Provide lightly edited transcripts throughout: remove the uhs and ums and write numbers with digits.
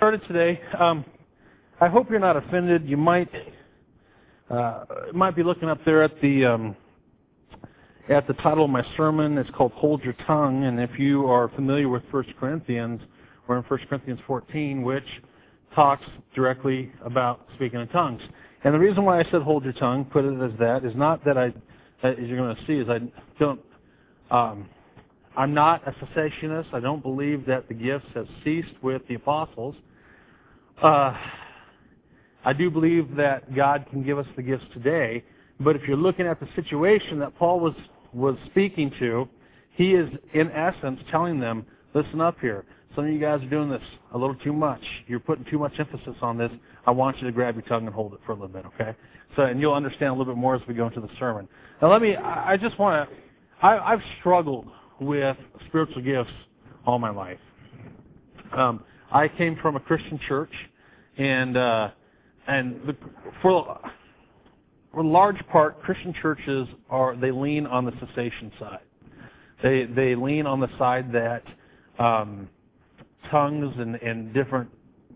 Started today. I hope you're not offended. You might be looking up there at the title of my sermon. It's called "Hold Your Tongue," and if you are familiar with 1 Corinthians, we're in 1 Corinthians 14, which talks directly about speaking in tongues. And the reason why I said "hold your tongue," put it as that, is not that as you're going to see, is I don't. I'm not a cessationist. I don't believe that the gifts have ceased with the apostles. I do believe that God can give us the gifts today, but if you're looking at the situation that Paul was speaking to, he is, in essence, telling them, listen up here. Some of you guys are doing this a little too much. You're putting too much emphasis on this. I want you to grab your tongue and hold it for a little bit, okay? And you'll understand a little bit more as we go into the sermon. Now I've struggled with spiritual gifts all my life. I came from a Christian church, and for a large part, Christian churches they lean on the cessation side. They lean on the side that tongues and different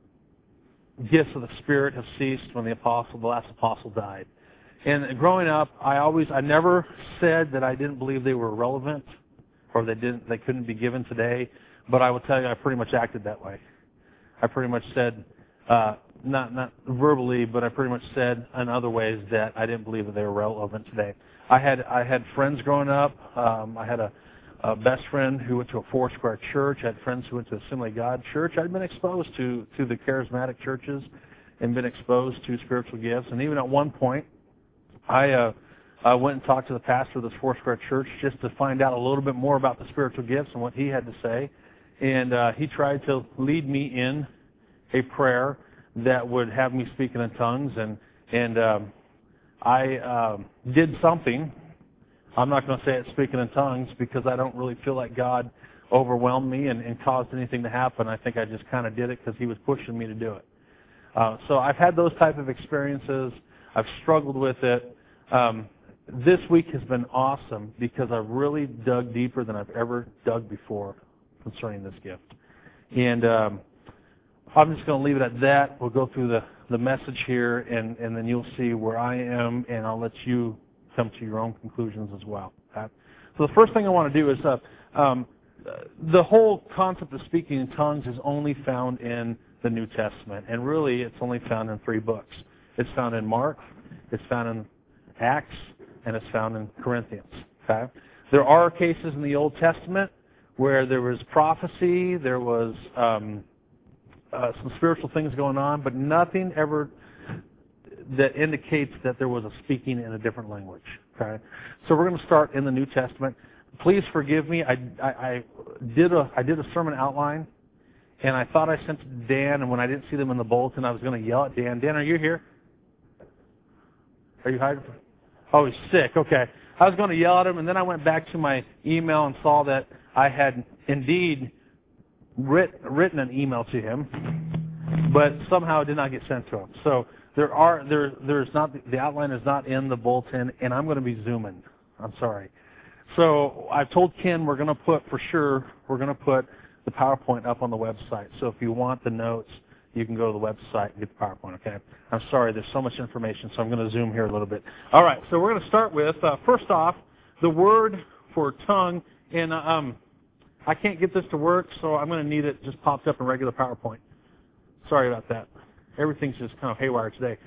gifts of the Spirit have ceased when the last apostle died. And growing up, I never said that I didn't believe they were relevant or they couldn't be given today, but I will tell you I pretty much acted that way. I pretty much said, not verbally, but I pretty much said in other ways that I didn't believe that they were relevant today. I had friends growing up. I had a best friend who went to a Foursquare church. I had friends who went to Assembly of God church. I'd been exposed to the charismatic churches and been exposed to spiritual gifts. And even at one point, I went and talked to the pastor of this Foursquare church just to find out a little bit more about the spiritual gifts and what he had to say. And he tried to lead me in a prayer that would have me speaking in tongues. And I did something. I'm not going to say it's speaking in tongues because I don't really feel like God overwhelmed me and caused anything to happen. I think I just kind of did it because he was pushing me to do it. So I've had those type of experiences. I've struggled with it. This week has been awesome because I've really dug deeper than I've ever dug before concerning this gift. And I'm just going to leave it at that. We'll go through the message here, and then you'll see where I am, and I'll let you come to your own conclusions as well. Okay? So the first thing I want to do is the whole concept of speaking in tongues is only found in the New Testament, and really it's only found in 3 books. It's found in Mark, it's found in Acts, and it's found in Corinthians. Okay? There are cases in the Old Testament where there was prophecy, there was some spiritual things going on, but nothing ever that indicates that there was a speaking in a different language. Okay? So we're going to start in the New Testament. Please forgive me. I did a sermon outline, and I thought I sent it to Dan, and when I didn't see them in the bulletin, I was going to yell at Dan. Dan, are you here? Are you hiding? Oh, he's sick. Okay. I was going to yell at him, and then I went back to my email and saw that I had indeed written an email to him, but somehow it did not get sent to him. So there's not, the outline is not in the bulletin, and I'm going to be zooming. I'm sorry. So I've told Ken we're going to put the PowerPoint up on the website. So if you want the notes, you can go to the website and get the PowerPoint, okay? I'm sorry, there's so much information, so I'm going to zoom here a little bit. All right, so we're going to start with, first off, the word for tongue. And I can't get this to work, so I'm going to need it just popped up in regular PowerPoint. Sorry about that. Everything's just kind of haywire today.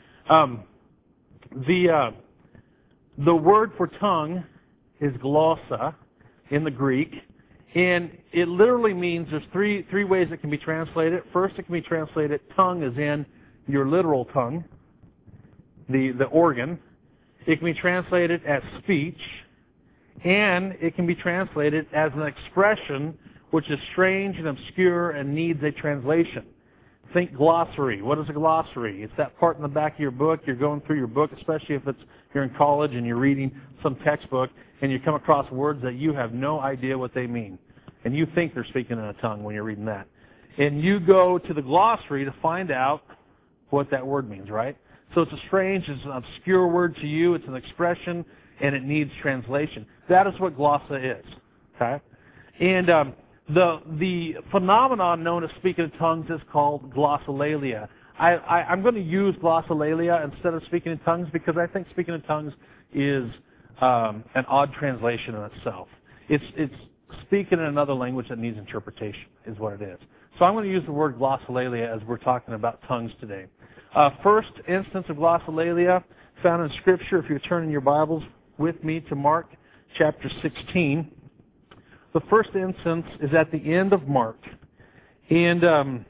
The word for tongue is glossa in the Greek. And it literally means there's three ways it can be translated. First, it can be translated tongue as in your literal tongue, the organ. It can be translated as speech, and it can be translated as an expression which is strange and obscure and needs a translation. Think glossary. What is a glossary? It's that part in the back of your book. You're going through your book, especially if you're in college and you're reading some textbook, and you come across words that you have no idea what they mean. And you think they're speaking in a tongue when you're reading that. And you go to the glossary to find out what that word means, right? So it's it's an obscure word to you. It's an expression, and it needs translation. That is what glossa is, okay? And The phenomenon known as speaking in tongues is called glossolalia. I'm going to use glossolalia instead of speaking in tongues because I think speaking in tongues is an odd translation in itself. It's speaking in another language that needs interpretation is what it is. So I'm going to use the word glossolalia as we're talking about tongues today. First instance of glossolalia found in Scripture, if you're turning your Bibles with me to Mark chapter 16. The first instance is at the end of Mark. And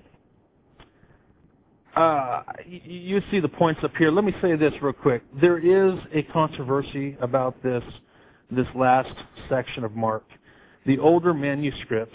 you see the points up here. Let me say this real quick. There is a controversy about this last section of Mark. The older manuscripts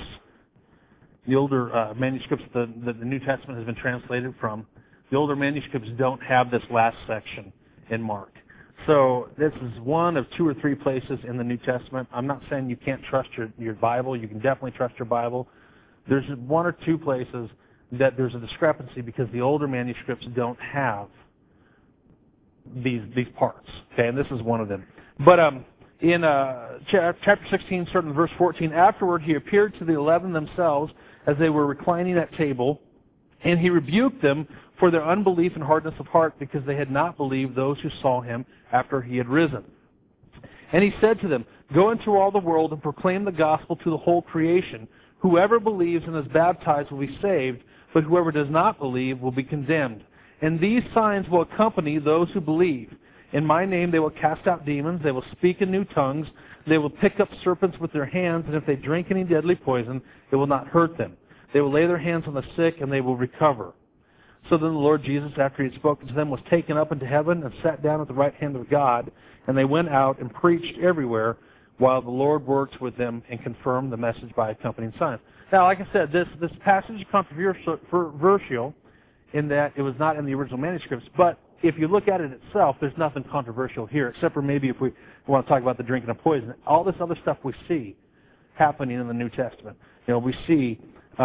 that the New Testament has been translated from, the older manuscripts don't have this last section in Mark. So this is one of 2 or 3 places in the New Testament. I'm not saying you can't trust your Bible. You can definitely trust your Bible. There's 1 or 2 places that there's a discrepancy because the older manuscripts don't have these parts. Okay, and this is one of them. But in chapter 16, starting in verse 14, afterward he appeared to the 11 themselves as they were reclining at table, and he rebuked them for their unbelief and hardness of heart because they had not believed those who saw him after he had risen. And he said to them, "Go into all the world and proclaim the gospel to the whole creation. Whoever believes and is baptized will be saved, but whoever does not believe will be condemned. And these signs will accompany those who believe. In my name they will cast out demons, they will speak in new tongues, they will pick up serpents with their hands, and if they drink any deadly poison, it will not hurt them. They will lay their hands on the sick, and they will recover." So then the Lord Jesus, after he had spoken to them, was taken up into heaven and sat down at the right hand of God. And they went out and preached everywhere, while the Lord worked with them and confirmed the message by accompanying signs. Now, like I said, this passage is controversial in that it was not in the original manuscripts, but if you look at it itself, there's nothing controversial here, except for maybe if we want to talk about the drinking of poison. All this other stuff we see happening in the New Testament. We see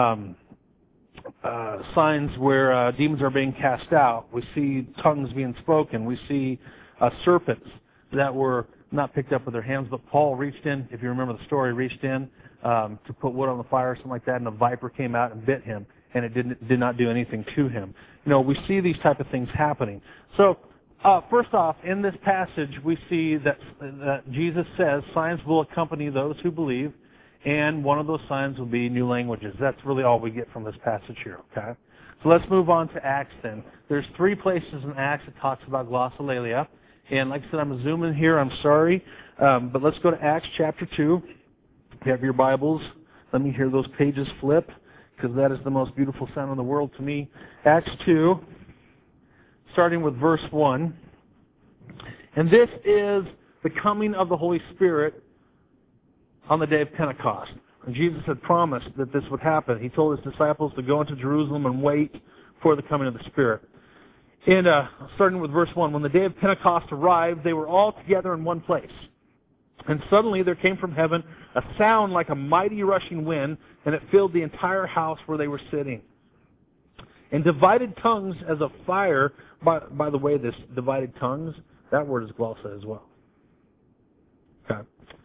signs where demons are being cast out. We see tongues being spoken. We see serpents that were not picked up with their hands, but Paul reached in, if you remember the story, reached in to put wood on the fire or something like that, and a viper came out and bit him, and it did not do anything to him. We see these type of things happening. So, first off, in this passage, we see that Jesus says signs will accompany those who believe, and one of those signs will be new languages. That's really all we get from this passage here, okay? So let's move on to Acts then. There's 3 places in Acts that talks about glossolalia. And like I said, I'm zooming here. I'm sorry. But let's go to Acts chapter 2. If you have your Bibles, let me hear those pages flip, because that is the most beautiful sound in the world to me. Acts 2, starting with verse 1. And this is the coming of the Holy Spirit on the day of Pentecost. And Jesus had promised that this would happen. He told his disciples to go into Jerusalem and wait for the coming of the Spirit. And starting with verse 1, when the day of Pentecost arrived, they were all together in one place. And suddenly there came from heaven a sound like a mighty rushing wind, and it filled the entire house where they were sitting. And divided tongues as a fire, by the way, this divided tongues, that word is glossa as well. Okay.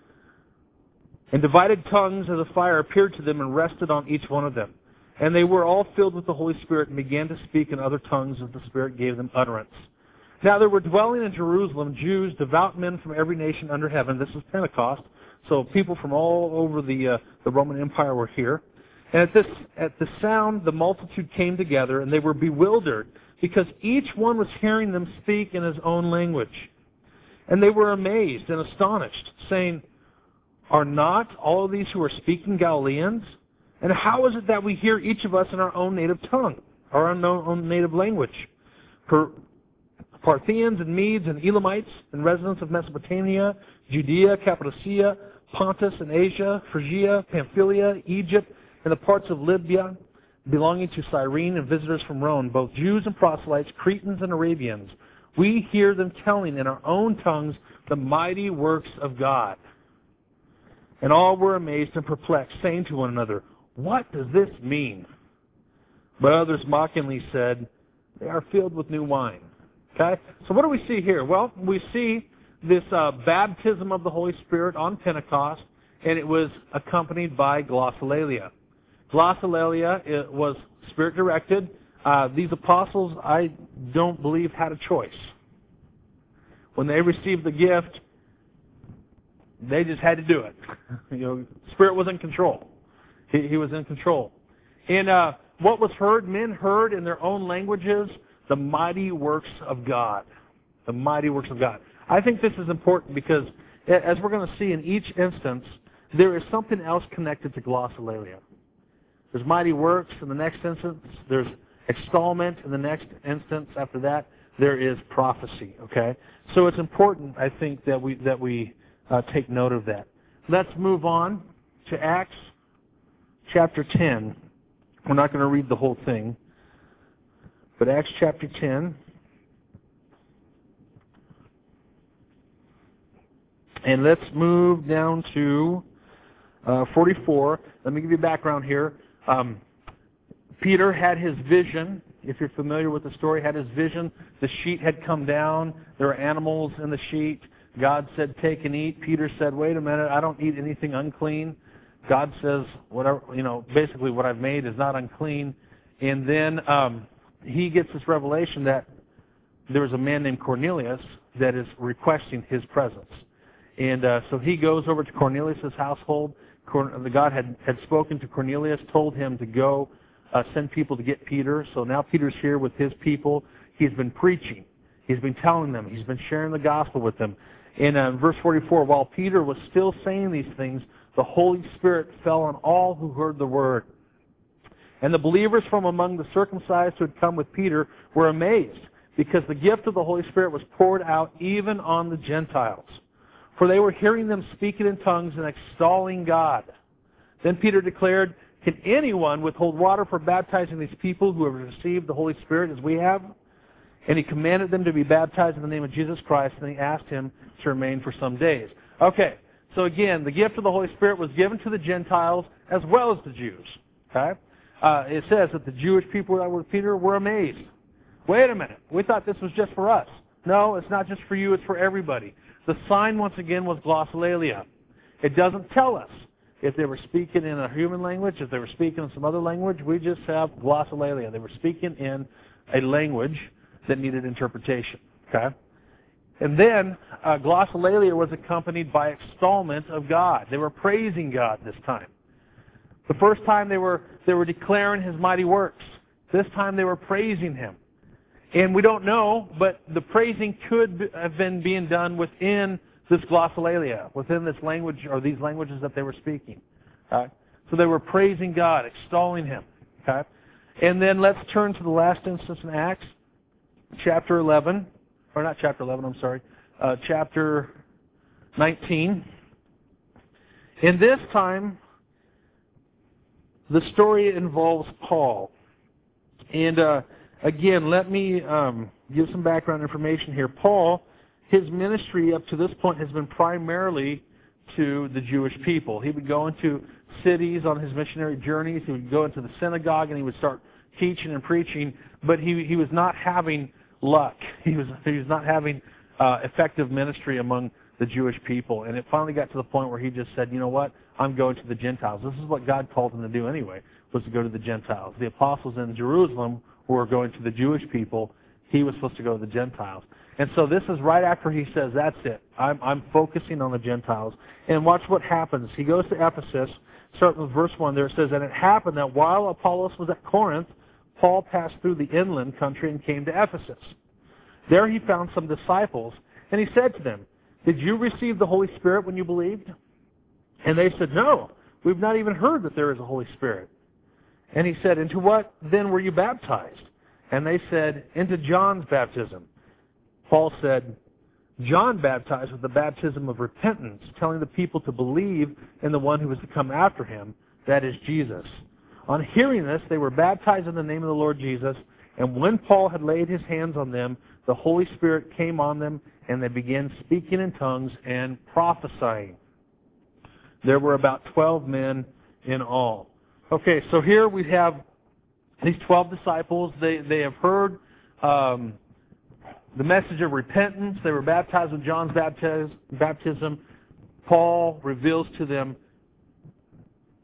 And divided tongues as a fire appeared to them and rested on each one of them. And they were all filled with the Holy Spirit and began to speak in other tongues as the Spirit gave them utterance. Now there were dwelling in Jerusalem Jews, devout men from every nation under heaven. This is Pentecost, so people from all over the Roman Empire were here. And at the sound, the multitude came together, and they were bewildered, because each one was hearing them speak in his own language. And they were amazed and astonished, saying, "Are not all of these who are speaking Galileans? And how is it that we hear each of us in our own native tongue, or our own native language? Parthians and Medes and Elamites and residents of Mesopotamia, Judea, Cappadocia, Pontus and Asia, Phrygia, Pamphylia, Egypt, and the parts of Libya belonging to Cyrene, and visitors from Rome, both Jews and proselytes, Cretans and Arabians. We hear them telling in our own tongues the mighty works of God." And all were amazed and perplexed, saying to one another, "What does this mean?" But others mockingly said, "They are filled with new wine." Okay? So what do we see here? Well, we see this baptism of the Holy Spirit on Pentecost, and it was accompanied by glossolalia. Glossolalia, it was Spirit-directed. These apostles, I don't believe, had a choice. When they received the gift, they just had to do it. Spirit was in control. He was in control. And what was heard? Men heard in their own languages the mighty works of God. The mighty works of God. I think this is important because, as we're going to see in each instance, there is something else connected to glossolalia. There's mighty works in the next instance. There's extolment in the next instance. After that, there is prophecy. Okay, so it's important, I think, that we take note of that. Let's move on to Acts chapter 10. We're not going to read the whole thing, but Acts chapter 10. And let's move down to 44. Let me give you background here. Peter had his vision. If you're familiar with the story, had his vision. The sheet had come down. There were animals in the sheet. God said, take and eat. Peter said, wait a minute, I don't eat anything unclean. God says, whatever, basically what I've made is not unclean. And then he gets this revelation that there was a man named Cornelius that is requesting his presence. And so he goes over to Cornelius' household. God had spoken to Cornelius, told him to go send people to get Peter. So now Peter's here with his people. He's been preaching. He's been telling them. He's been sharing the gospel with them. In verse 44, while Peter was still saying these things, the Holy Spirit fell on all who heard the word. And the believers from among the circumcised who had come with Peter were amazed, because the gift of the Holy Spirit was poured out even on the Gentiles. For they were hearing them speaking in tongues and extolling God. Then Peter declared, can anyone withhold water for baptizing these people who have received the Holy Spirit as we have? And he commanded them to be baptized in the name of Jesus Christ, and he asked him to remain for some days. Okay, so again, the gift of the Holy Spirit was given to the Gentiles as well as the Jews. Okay, it says that the Jewish people that were with Peter were amazed. Wait a minute, we thought this was just for us. No, it's not just for you, it's for everybody. The sign, once again, was glossolalia. It doesn't tell us if they were speaking in a human language, if they were speaking in some other language. We just have glossolalia. They were speaking in a language that needed interpretation. Okay? And then glossolalia was accompanied by extolment of God. They were praising God this time. The first time they were declaring His mighty works. This time they were praising Him. And we don't know, but the praising could have been being done within this glossolalia, within this language or these languages that they were speaking. Okay? So they were praising God, extolling Him. Okay? And then let's turn to the last instance in Acts, chapter 11, or not chapter 11, I'm sorry, chapter 19. And this time, the story involves Paul. And again, let me give some background information here. Paul, his ministry up to this point has been primarily to the Jewish people. He would go into cities on his missionary journeys. He would go into the synagogue and he would start teaching and preaching, but he was not having luck. He was not having effective ministry among the Jewish people. And it finally got to the point where he just said, you know what, I'm going to the Gentiles. This is what God called him to do anyway, was to go to the Gentiles. The apostles in Jerusalem were going to the Jewish people. He was supposed to go to the Gentiles. And so this is right after he says, that's it. I'm focusing on the Gentiles. And watch what happens. He goes to Ephesus, starting with verse 1 there. It says, and it happened that while Apollos was at Corinth, Paul passed through the inland country and came to Ephesus. There he found some disciples, and he said to them, did you receive the Holy Spirit when you believed? And they said, no, we've not even heard that there is a Holy Spirit. And he said, into what then were you baptized? And they said, into John's baptism. Paul said, John baptized with the baptism of repentance, telling the people to believe in the one who was to come after him, that is Jesus. On hearing this, they were baptized in the name of the Lord Jesus, and when Paul had laid his hands on them, the Holy Spirit came on them, and they began speaking in tongues and prophesying. There were about 12 men in all. Okay, so here we have these 12 disciples. They have heard the message of repentance. They were baptized with John's baptism. Paul reveals to them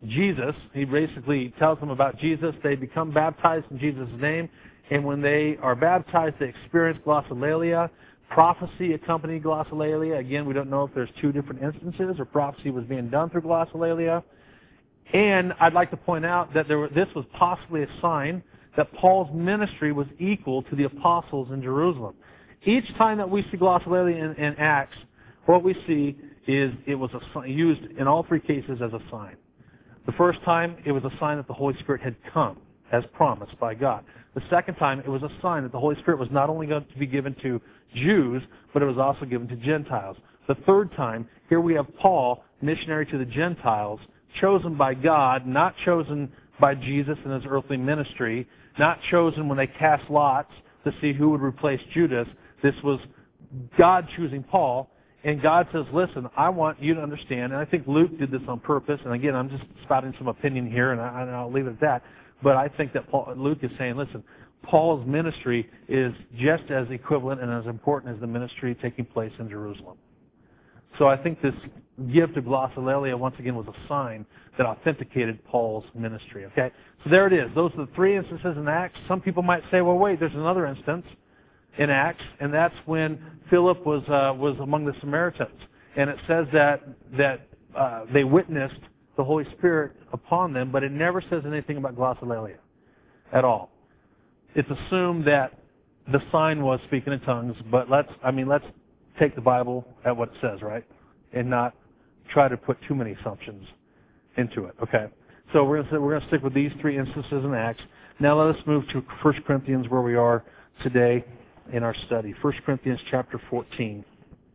Jesus. He basically tells them about Jesus. They become baptized in Jesus' name. And when they are baptized, they experience glossolalia. Prophecy accompanied glossolalia. Again, we don't know if there's two different instances or prophecy was being done through glossolalia. And I'd like to point out that this was possibly a sign that Paul's ministry was equal to the apostles in Jerusalem. Each time that we see glossolalia in Acts, what we see is it was used in all three cases as a sign. The first time, it was a sign that the Holy Spirit had come, as promised by God. The second time, it was a sign that the Holy Spirit was not only going to be given to Jews, but it was also given to Gentiles. The third time, here we have Paul, missionary to the Gentiles, chosen by God, not chosen by Jesus in his earthly ministry, not chosen when they cast lots to see who would replace Judas. This was God choosing Paul, and God says, listen, I want you to understand, and I think Luke did this on purpose, and again, I'm just spouting some opinion here, and I'll leave it at that, but I think that Luke is saying, listen, Paul's ministry is just as equivalent and as important as the ministry taking place in Jerusalem. So I think this gift of glossolalia, once again, was a sign that authenticated Paul's ministry. Okay, so there it is. Those are the three instances in Acts. Some people might say, well, wait, there's another instance in Acts, and that's when Philip was among the Samaritans. And it says that they witnessed the Holy Spirit upon them, but it never says anything about glossolalia at all. It's assumed that the sign was speaking in tongues, but let's take the Bible at what it says, right? And not try to put too many assumptions into it. Okay. So we're going to stick with these three instances in Acts. Now let us move to 1 Corinthians, where we are today in our study. 1 Corinthians chapter 14.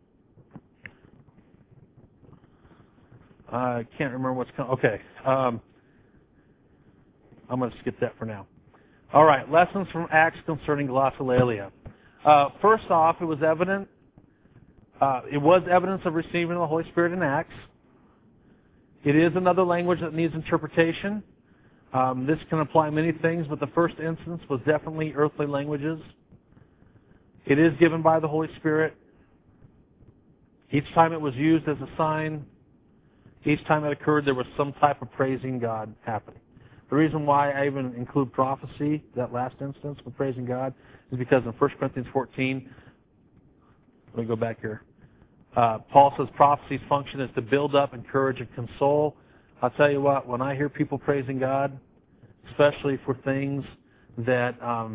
I can't remember what's coming. Okay. I'm going to skip that for now. All right. Lessons from Acts concerning glossolalia. First off, it was evidence of receiving the Holy Spirit in Acts. It is another language that needs interpretation. This can apply many things, but the first instance was definitely earthly languages. It is given by the Holy Spirit. Each time it was used as a sign, each time it occurred, there was some type of praising God happening. The reason why I even include prophecy, that last instance with praising God, is because in 1 Corinthians 14, let me go back here. Paul says prophecy's function is to build up, encourage, and console. I'll tell you what, when I hear people praising God, especially for things that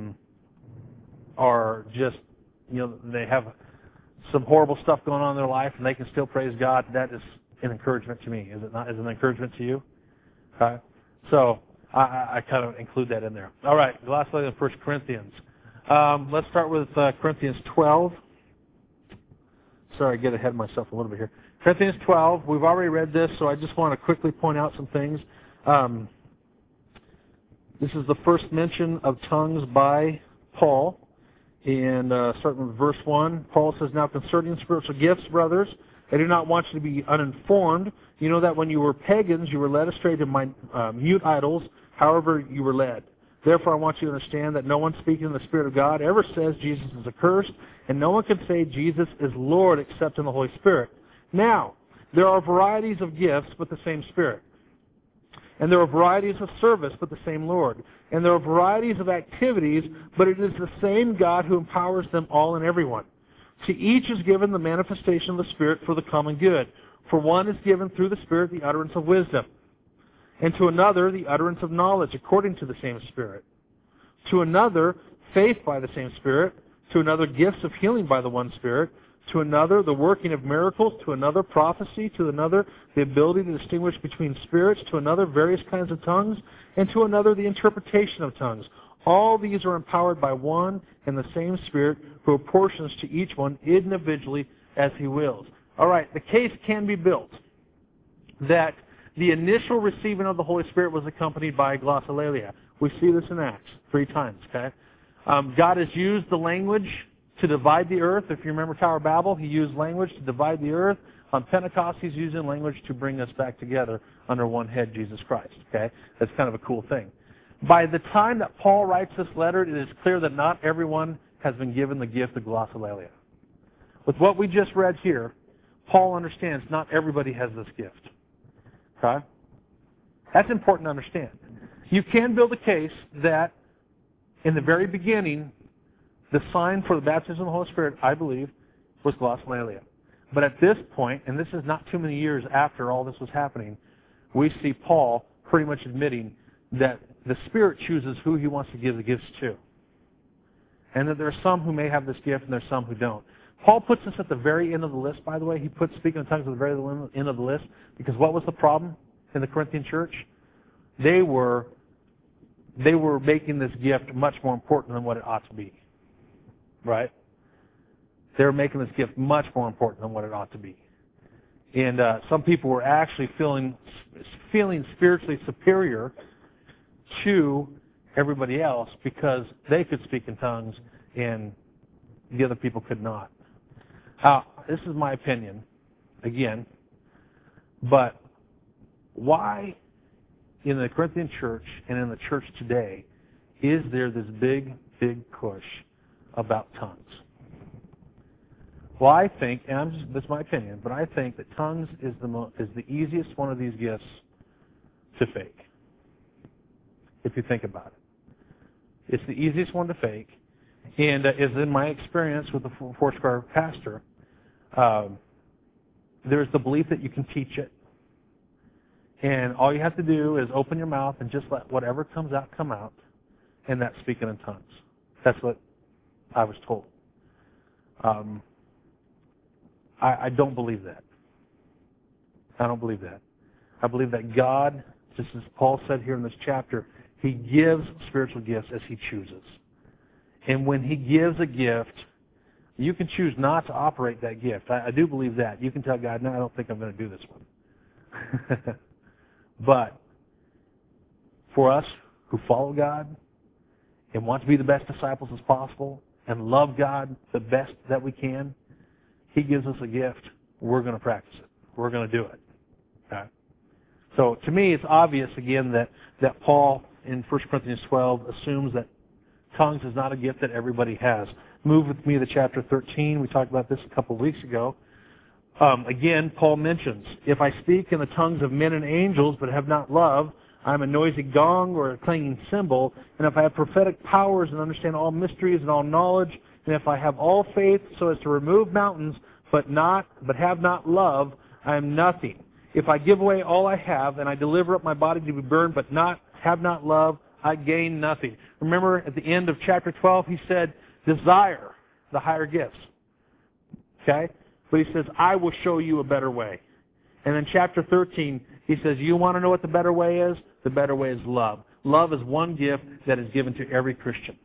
are just, they have some horrible stuff going on in their life and they can still praise God, that is an encouragement to me. Is it not? Is it an encouragement to you? Okay. So I kind of include that in there. All right, lastly, in 1 Corinthians. Let's start with Corinthians 12. Sorry, I get ahead of myself a little bit here. Corinthians 12, we've already read this, so I just want to quickly point out some things. This is the first mention of tongues by Paul. And starting with verse 1, Paul says, now concerning spiritual gifts, brothers, I do not want you to be uninformed. You know that when you were pagans, you were led astray to mute idols, however you were led. Therefore, I want you to understand that no one speaking in the Spirit of God ever says Jesus is accursed, and no one can say Jesus is Lord except in the Holy Spirit. Now, there are varieties of gifts, but the same Spirit. And there are varieties of service, but the same Lord. And there are varieties of activities, but it is the same God who empowers them all and everyone. To each is given the manifestation of the Spirit for the common good. For one is given through the Spirit the utterance of wisdom, and to another the utterance of knowledge according to the same Spirit. To another, faith by the same Spirit. To another, gifts of healing by the one Spirit. To another, the working of miracles. To another, prophecy. To another, the ability to distinguish between spirits. To another, various kinds of tongues. And to another, the interpretation of tongues. All these are empowered by one and the same Spirit, who apportions to each one individually as He wills. All right, the case can be built that the initial receiving of the Holy Spirit was accompanied by glossolalia. We see this in Acts 3 times, okay? God has used the language to divide the earth. If you remember Tower of Babel, He used language to divide the earth. On Pentecost, He's using language to bring us back together under one head, Jesus Christ, okay? That's kind of a cool thing. By the time that Paul writes this letter, it is clear that not everyone has been given the gift of glossolalia. With what we just read here, Paul understands not everybody has this gift. Okay? That's important to understand. You can build a case that in the very beginning, the sign for the baptism of the Holy Spirit, I believe, was glossolalia. But at this point, and this is not too many years after all this was happening, we see Paul pretty much admitting that the Spirit chooses who he wants to give the gifts to. And that there are some who may have this gift and there are some who don't. Paul puts this at the very end of the list, by the way. He puts speaking in tongues at the very end of the list because what was the problem in the Corinthian church? They were making this gift much more important than what it ought to be. Right? They were making this gift much more important than what it ought to be. And some people were actually feeling spiritually superior to everybody else because they could speak in tongues and the other people could not. This is my opinion, again, but why in the Corinthian church and in the church today is there this big push about tongues? Well, I think, and this is my opinion, but I think that tongues is the easiest one of these gifts to fake. If you think about it. It's the easiest one to fake. And as in my experience with the Foursquare pastor, there's the belief that you can teach it. And all you have to do is open your mouth and just let whatever comes out come out. And that's speaking in tongues. That's what I was told. I don't believe that. I don't believe that. I believe that God, just as Paul said here in this chapter, He gives spiritual gifts as He chooses. And when He gives a gift, you can choose not to operate that gift. I do believe that. You can tell God, no, I don't think I'm going to do this one. But for us who follow God and want to be the best disciples as possible and love God the best that we can, He gives us a gift. We're going to practice it. We're going to do it. Okay? So to me, it's obvious, again, that Paul in 1 Corinthians 12 assumes that tongues is not a gift that everybody has. Move with me to chapter 13. We talked about this a couple of weeks ago. Again, Paul mentions, if I speak in the tongues of men and angels but have not love, I am a noisy gong or a clanging cymbal. And if I have prophetic powers and understand all mysteries and all knowledge, and if I have all faith so as to remove mountains but have not love, I am nothing. If I give away all I have and I deliver up my body to be burned but have not love, I gain nothing. Remember at the end of chapter 12 he said, desire the higher gifts. Okay? But he says, I will show you a better way. And in chapter 13 he says, you want to know what the better way is? The better way is love. Love is one gift that is given to every Christian.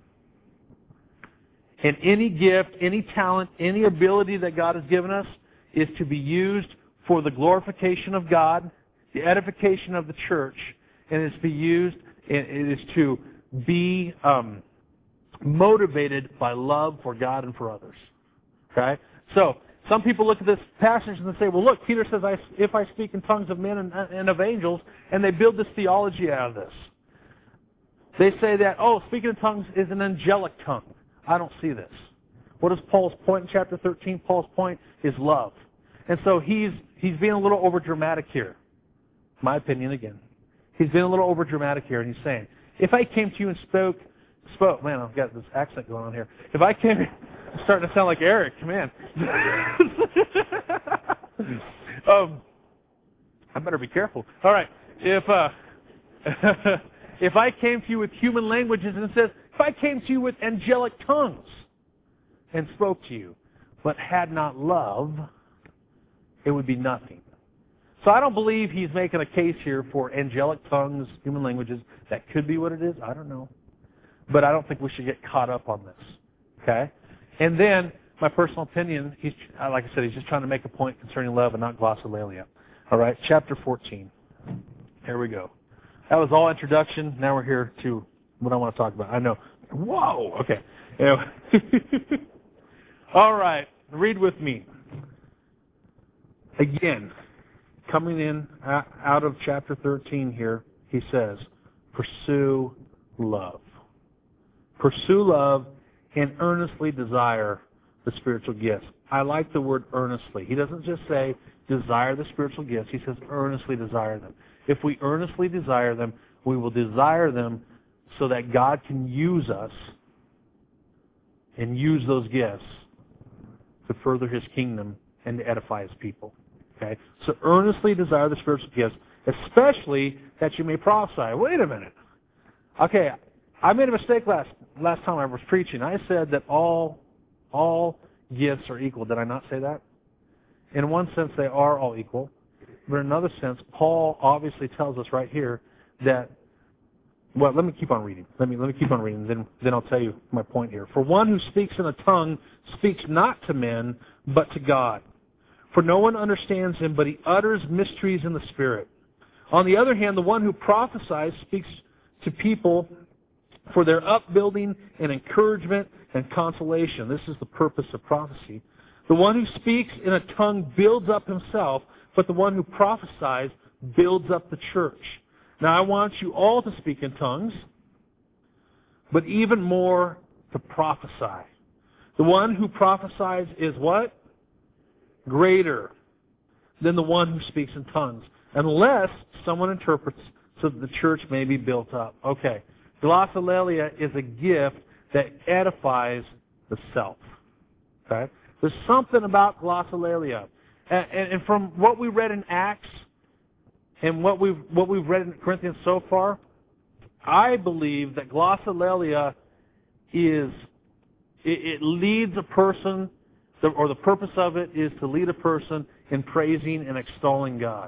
And any gift, any talent, any ability that God has given us is to be used for the glorification of God, the edification of the church, and it is to be used, it is to be motivated by love for God and for others. Okay? So, some people look at this passage and they say, well, look, Peter says, if I speak in tongues of men and of angels, and they build this theology out of this. They say that, speaking in tongues is an angelic tongue. I don't see this. What is Paul's point in chapter 13? Paul's point is love. And so he's being a little over-dramatic here. My opinion again. He's being a little over-dramatic here, and he's saying, if I came to you and spoke, man, I've got this accent going on here. If I came, I'm starting to sound like Eric, man. I better be careful. All right, if I came to you with human languages, and it says, if I came to you with angelic tongues and spoke to you, but had not love, it would be nothing. So I don't believe he's making a case here for angelic tongues, human languages. That could be what it is. I don't know. But I don't think we should get caught up on this. Okay? And then, my personal opinion, like I said, he's just trying to make a point concerning love and not glossolalia. All right, chapter 14. Here we go. That was all introduction. Now we're here to what I want to talk about. I know. Whoa! Okay. Anyway. All right. Read with me. Again, coming in out of chapter 13 here, he says, pursue love. Pursue love and earnestly desire the spiritual gifts. I like the word earnestly. He doesn't just say desire the spiritual gifts. He says earnestly desire them. If we earnestly desire them, we will desire them so that God can use us and use those gifts to further His kingdom and to edify His people. Okay? So earnestly desire the spiritual gifts, especially that you may prophesy. Wait a minute. Okay, I made a mistake last time I was preaching. I said that all gifts are equal. Did I not say that? In one sense, they are all equal. But in another sense, Paul obviously tells us right here that, well, let me keep on reading. Let me keep on reading, then I'll tell you my point here. For one who speaks in a tongue speaks not to men, but to God. For no one understands him, but he utters mysteries in the Spirit. On the other hand, the one who prophesies speaks to people for their upbuilding and encouragement and consolation. This is the purpose of prophecy. The one who speaks in a tongue builds up himself, but the one who prophesies builds up the church. Now I want you all to speak in tongues, but even more to prophesy. The one who prophesies is what? Greater than the one who speaks in tongues, unless someone interprets so that the church may be built up. Okay. Glossolalia is a gift that edifies the self. Okay? There's something about glossolalia. And from what we read in Acts and what we've read in Corinthians so far, I believe that glossolalia it leads a person, or the purpose of it is to lead a person in praising and extolling God.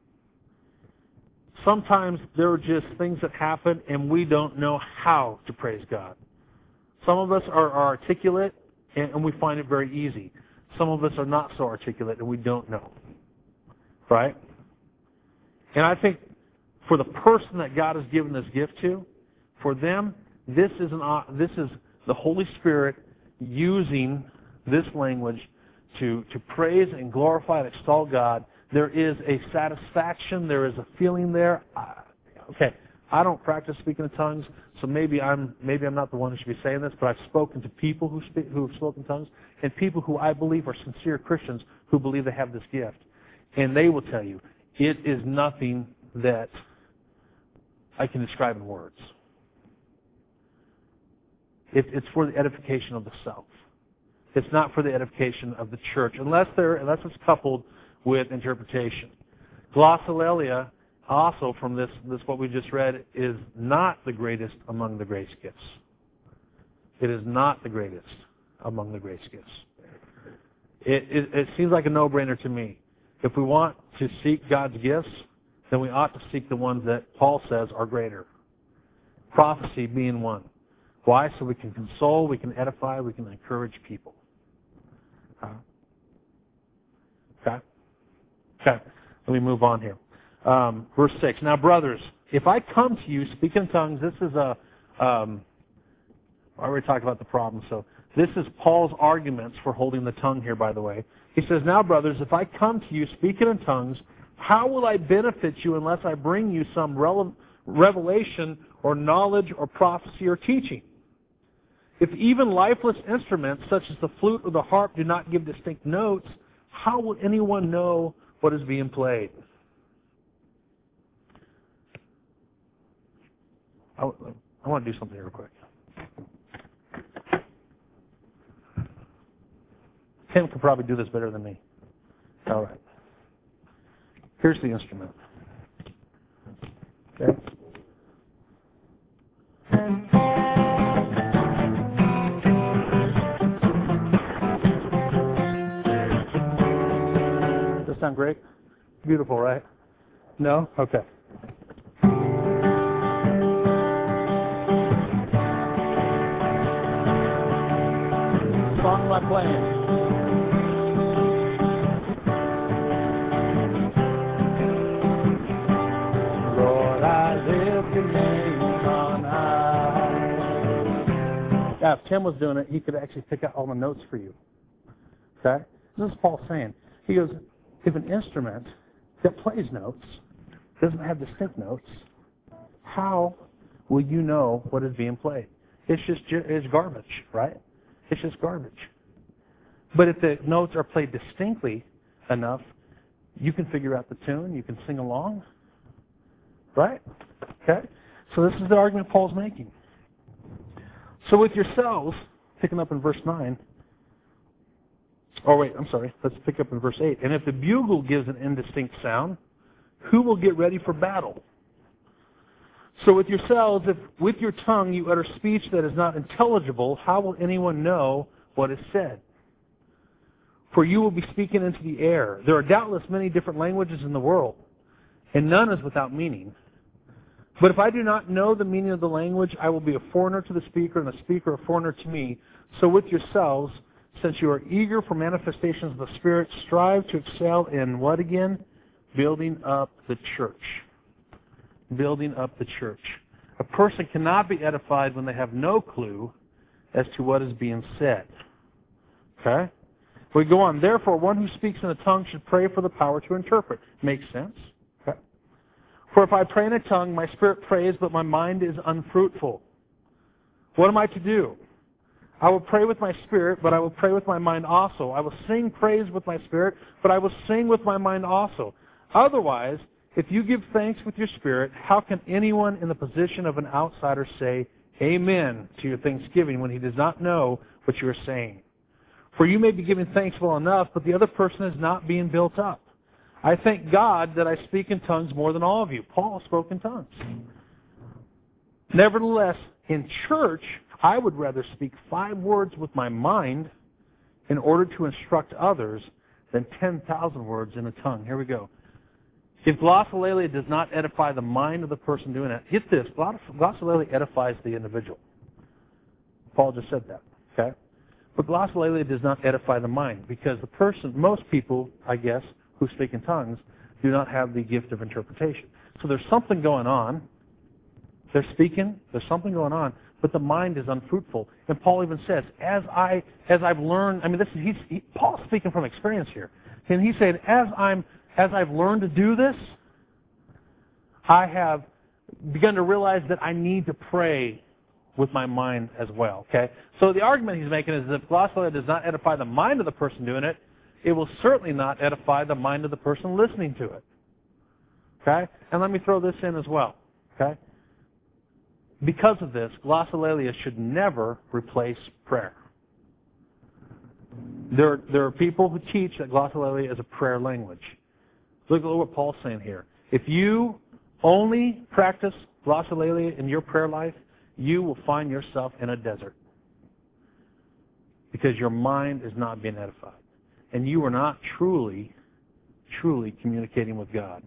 Sometimes there are just things that happen and we don't know how to praise God. Some of us are articulate and we find it very easy. Some of us are not so articulate and we don't know. Right? And I think for the person that God has given this gift to, for them, this is the Holy Spirit using this language to praise and glorify and extol God. There is a satisfaction. There is a feeling there. Okay, I don't practice speaking in tongues, so maybe I'm not the one who should be saying this, but I've spoken to people who have spoken tongues and people who I believe are sincere Christians who believe they have this gift. And they will tell you, it is nothing that I can describe in words. It's for the edification of the self. It's not for the edification of the church, unless it's coupled with interpretation. Glossolalia, also from this what we just read, is not the greatest among the grace gifts. It is not the greatest among the grace gifts. It seems like a no-brainer to me. If we want to seek God's gifts, then we ought to seek the ones that Paul says are greater. Prophecy being one. Why? So we can console, we can edify, we can encourage people. Okay? Let me move on here. Verse 6. Now, brothers, if I come to you speaking in tongues, this is I already talked about the problem, so this is Paul's arguments for holding the tongue here, by the way. He says, now, brothers, if I come to you speaking in tongues, how will I benefit you unless I bring you some revelation or knowledge or prophecy or teaching? If even lifeless instruments such as the flute or the harp do not give distinct notes, how will anyone know what is being played? I want to do something here real quick. Tim could probably do this better than me. All right. Here's the instrument. Okay. Does that sound great? Beautiful, right? No? Okay. Song am I playing? Lord, I lift your name on high. Yeah, if Tim was doing it, he could actually pick out all the notes for you. Okay? This is Paul saying. He goes, if an instrument that plays notes doesn't have distinct notes, how will you know what is being played? It's garbage, right? It's just garbage. But if the notes are played distinctly enough, you can figure out the tune, you can sing along. Right? Okay? So this is the argument Paul's making. So with yourselves, picking up in verse 9, let's pick up in verse 8. And if the bugle gives an indistinct sound, who will get ready for battle? So with yourselves, if with your tongue you utter speech that is not intelligible, how will anyone know what is said? For you will be speaking into the air. There are doubtless many different languages in the world, and none is without meaning. But if I do not know the meaning of the language, I will be a foreigner to the speaker, and the speaker a foreigner to me. So with yourselves, since you are eager for manifestations of the Spirit, strive to excel in what again? Building up the church. Building up the church. A person cannot be edified when they have no clue as to what is being said. Okay? We go on. Therefore, one who speaks in a tongue should pray for the power to interpret. Makes sense? Okay. For if I pray in a tongue, my spirit prays, but my mind is unfruitful. What am I to do? I will pray with my spirit, but I will pray with my mind also. I will sing praise with my spirit, but I will sing with my mind also. Otherwise, if you give thanks with your spirit, how can anyone in the position of an outsider say amen to your thanksgiving when he does not know what you are saying? For you may be giving thanks well enough, but the other person is not being built up. I thank God that I speak in tongues more than all of you. Paul spoke in tongues. Nevertheless, in church, I would rather speak 5 words with my mind in order to instruct others than 10,000 words in a tongue. Here we go. If glossolalia does not edify the mind of the person doing it, get this, glossolalia edifies the individual. Paul just said that, okay? But glossolalia does not edify the mind because the person, most people, I guess, who speak in tongues do not have the gift of interpretation. So there's something going on. They're speaking, there's something going on, but the mind is unfruitful. And Paul even says, as I've learned, I mean, Paul's speaking from experience here. And he's saying, as I've learned to do this, I have begun to realize that I need to pray with my mind as well. Okay? So the argument he's making is that if glossolalia does not edify the mind of the person doing it, it will certainly not edify the mind of the person listening to it. Okay? And let me throw this in as well. Okay? Because of this, glossolalia should never replace prayer. There are people who teach that glossolalia is a prayer language. Look at what Paul's saying here. If you only practice glossolalia in your prayer life, you will find yourself in a desert. Because your mind is not being edified. And you are not truly communicating with God.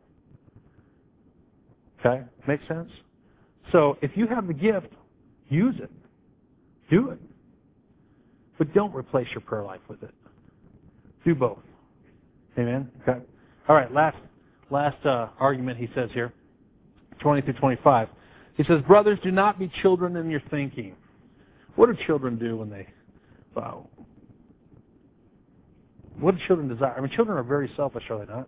Okay? Make sense? So if you have the gift, use it. Do it. But don't replace your prayer life with it. Do both. Amen? Okay. All right, last argument he says here, 20 through 25. He says, brothers, do not be children in your thinking. What do children do when they... what do children desire? I mean, children are very selfish, are they not?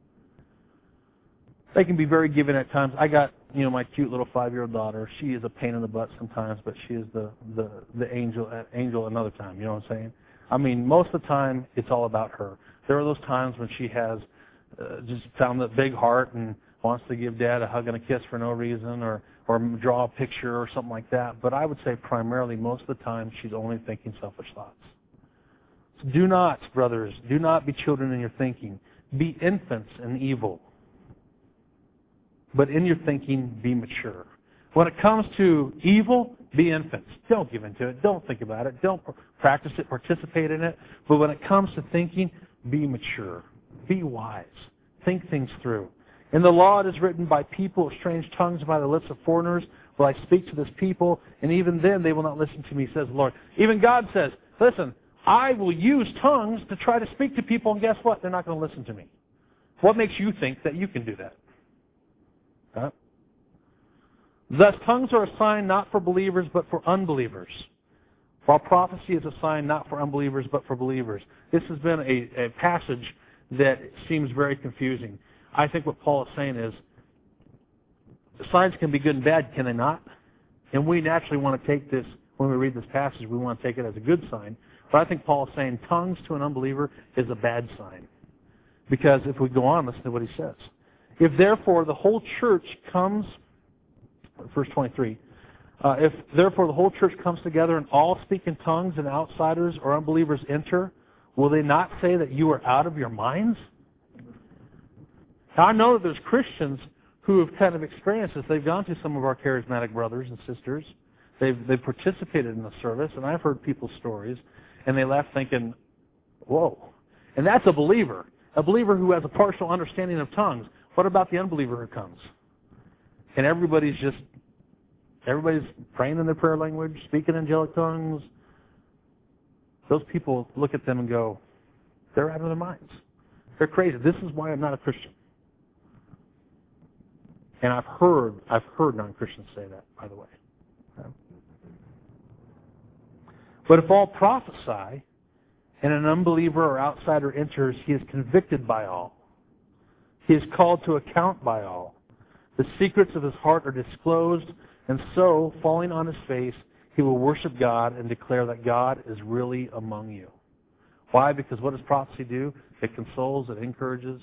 They can be very giving at times. I got, my cute little 5-year-old daughter. She is a pain in the butt sometimes, but she is the angel another time. You know what I'm saying? I mean, most of the time, it's all about her. There are those times when she has just found that big heart and wants to give Dad a hug and a kiss for no reason or draw a picture or something like that. But I would say primarily most of the time, she's only thinking selfish thoughts. So do not, brothers, do not be children in your thinking. Be infants in evil. But in your thinking, be mature. When it comes to evil, be infants. Don't give in to it. Don't think about it. Don't practice it, participate in it. But when it comes to thinking, be mature. Be wise. Think things through. In the law it is written, by people of strange tongues, by the lips of foreigners, will I speak to this people, and even then they will not listen to me, says the Lord. Even God says, listen, I will use tongues to try to speak to people, and guess what? They're not going to listen to me. What makes you think that you can do that? Huh? Thus, tongues are a sign not for believers, but for unbelievers. While prophecy is a sign not for unbelievers, but for believers. This has been a passage that seems very confusing. I think what Paul is saying is, signs can be good and bad, can they not? And we naturally want to take this, when we read this passage, we want to take it as a good sign. But I think Paul is saying tongues to an unbeliever is a bad sign. Because if we go on, listen to what he says. If therefore the whole church comes, verse 23, if therefore the whole church comes together and all speak in tongues and outsiders or unbelievers enter, will they not say that you are out of your minds? Now I know that there's Christians who have kind of experienced this. They've gone to some of our charismatic brothers and sisters. They've participated in the service, and I've heard people's stories, and they left thinking, whoa. And that's a believer who has a partial understanding of tongues. What about the unbeliever who comes? And everybody's praying in their prayer language, speaking angelic tongues. Those people look at them and go, they're out of their minds. They're crazy. This is why I'm not a Christian. And I've heard non-Christians say that, by the way. But if all prophesy, and an unbeliever or outsider enters, he is convicted by all. He is called to account by all. The secrets of his heart are disclosed, and so, falling on his face, he will worship God and declare that God is really among you. Why? Because what does prophecy do? It consoles, it encourages,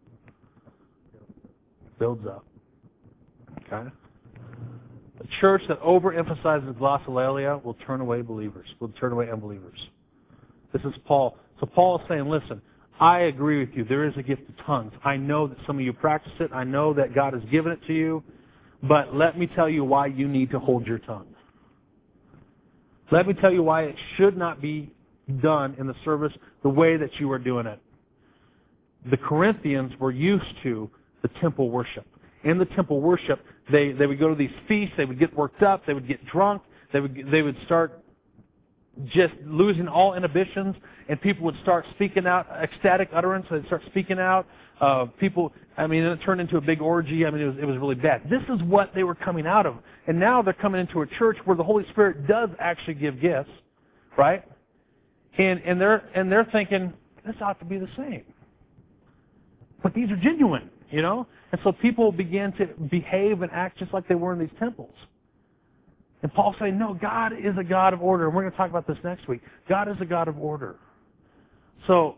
builds up. Okay? A church that overemphasizes glossolalia will turn away believers, will turn away unbelievers. This is Paul. So Paul is saying, listen, I agree with you. There is a gift of tongues. I know that some of you practice it. I know that God has given it to you. But let me tell you why you need to hold your tongue. Let me tell you why it should not be done in the service the way that you are doing it. The Corinthians were used to the temple worship. In the temple worship, they would go to these feasts, they would get worked up, they would get drunk, they would start just losing all inhibitions, and people would start speaking out, ecstatic utterance, they'd start speaking out. It turned into a big orgy. It was really bad. This is what they were coming out of. And now they're coming into a church where the Holy Spirit does actually give gifts, right? And they're thinking, this ought to be the same. But these are genuine, you know? And so people began to behave and act just like they were in these temples. And Paul's saying, no, God is a God of order. And we're going to talk about this next week. God is a God of order. So,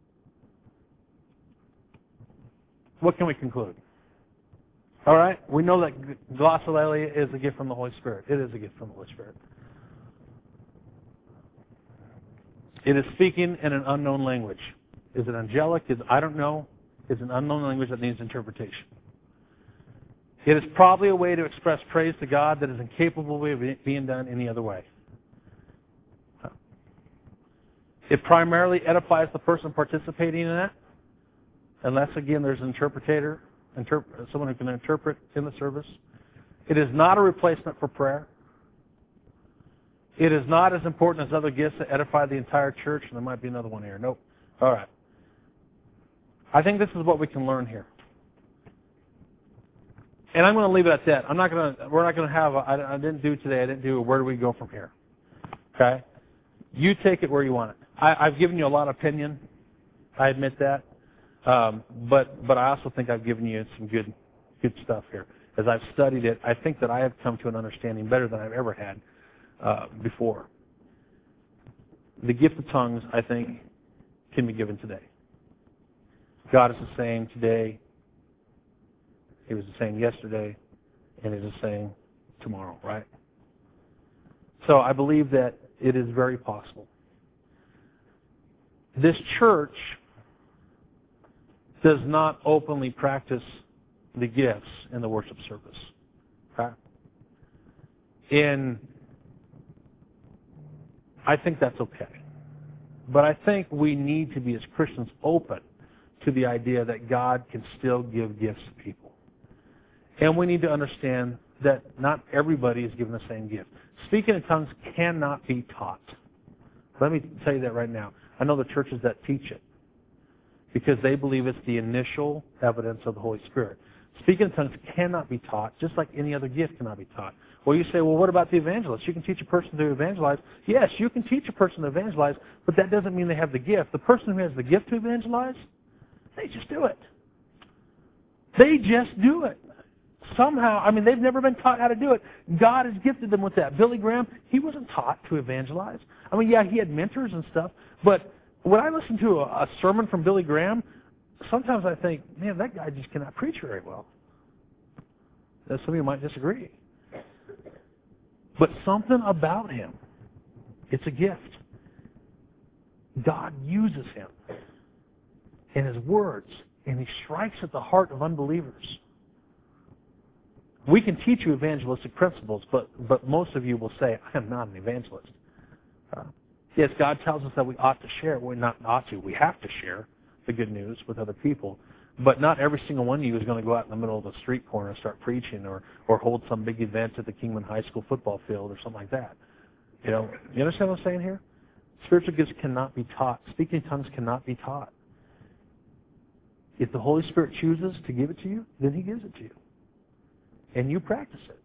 what can we conclude? All right? We know that glossolalia is a gift from the Holy Spirit. It is a gift from the Holy Spirit. It is speaking in an unknown language. Is it angelic? I don't know. It's an unknown language that needs interpretation. It is probably a way to express praise to God that is incapable of being done any other way. It primarily edifies the person participating in it, unless, again, there's an interpreter, someone who can interpret in the service. It is not a replacement for prayer. It is not as important as other gifts that edify the entire church, and there might be another one here. Nope. All right. I think this is what we can learn here. And I'm going to leave it at that. We're not going to have I didn't do where do we go from here. Okay? You take it where you want it. I've given you a lot of opinion. I admit that. But I also think I've given you some good stuff here. As I've studied it, I think that I have come to an understanding better than I've ever had before. The gift of tongues, I think, can be given today. God is the same today. He was the same yesterday, and He's the same tomorrow, right? So I believe that it is very possible. This church does not openly practice the gifts in the worship service. Okay? And I think that's okay. But I think we need to be, as Christians, open to the idea that God can still give gifts to people. And we need to understand that not everybody is given the same gift. Speaking in tongues cannot be taught. Let me tell you that right now. I know the churches that teach it because they believe it's the initial evidence of the Holy Spirit. Speaking in tongues cannot be taught, just like any other gift cannot be taught. Well, you say, well, what about the evangelist? You can teach a person to evangelize. Yes, you can teach a person to evangelize, but that doesn't mean they have the gift. The person who has the gift to evangelize, they just do it. They just do it. Somehow, they've never been taught how to do it. God has gifted them with that. Billy Graham, he wasn't taught to evangelize. He had mentors and stuff, but when I listened to a sermon from Billy Graham, sometimes I think, man, that guy just cannot preach very well. Some of you might disagree. But something about him, it's a gift. God uses him in his words, and he strikes at the heart of unbelievers. We can teach you evangelistic principles, but most of you will say, I am not an evangelist. Yes, God tells us that we ought to share. We're not ought to. We have to share the good news with other people. But not every single one of you is going to go out in the middle of the street corner and start preaching or hold some big event at the Kingman High School football field or something like that. You understand what I'm saying here? Spiritual gifts cannot be taught. Speaking in tongues cannot be taught. If the Holy Spirit chooses to give it to you, then he gives it to you. And you practice it.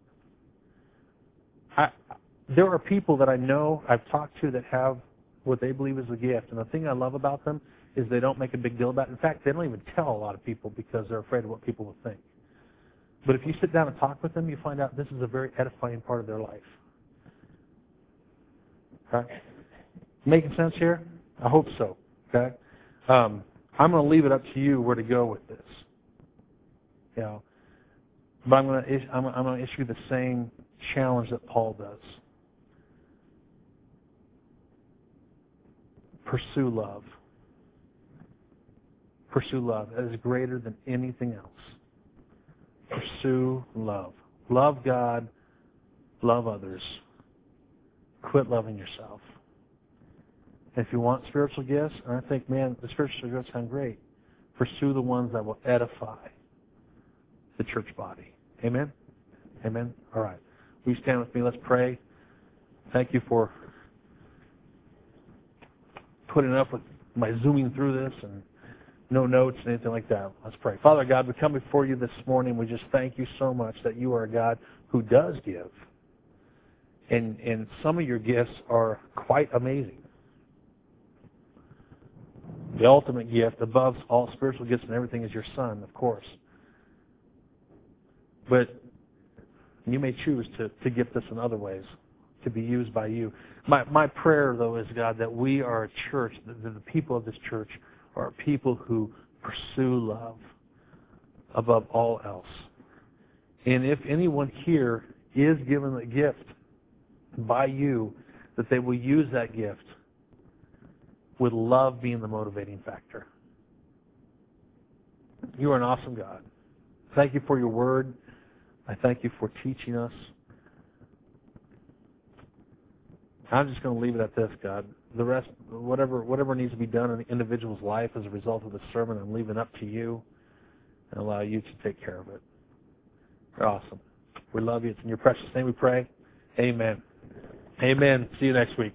There are people that I know, I've talked to that have what they believe is a gift. And the thing I love about them is they don't make a big deal about it. In fact, they don't even tell a lot of people because they're afraid of what people will think. But if you sit down and talk with them, you find out this is a very edifying part of their life. Okay? Making sense here? I hope so. Okay? I'm going to leave it up to you where to go with this. But I'm going to issue the same challenge that Paul does. Pursue love. Pursue love. That is greater than anything else. Pursue love. Love God. Love others. Quit loving yourself. If you want spiritual gifts, and I think, man, the spiritual gifts sound great, pursue the ones that will edify the church body. Amen? Amen? All right. Will you stand with me? Let's pray. Thank you for putting up with my zooming through this and no notes and anything like that. Let's pray. Father God, we come before you this morning. We just thank you so much that you are a God who does give. And some of your gifts are quite amazing. The ultimate gift above all spiritual gifts and everything is your Son, of course. But you may choose to gift us in other ways, to be used by you. My prayer, though, is, God, that we are a church, that the people of this church are people who pursue love above all else. And if anyone here is given a gift by you, that they will use that gift with love being the motivating factor. You are an awesome God. Thank you for your word. I thank you for teaching us. I'm just going to leave it at this, God. The rest, whatever needs to be done in the individual's life as a result of the sermon, I'm leaving up to you and allow you to take care of it. You're awesome. We love you. It's in your precious name we pray. Amen. Amen. See you next week.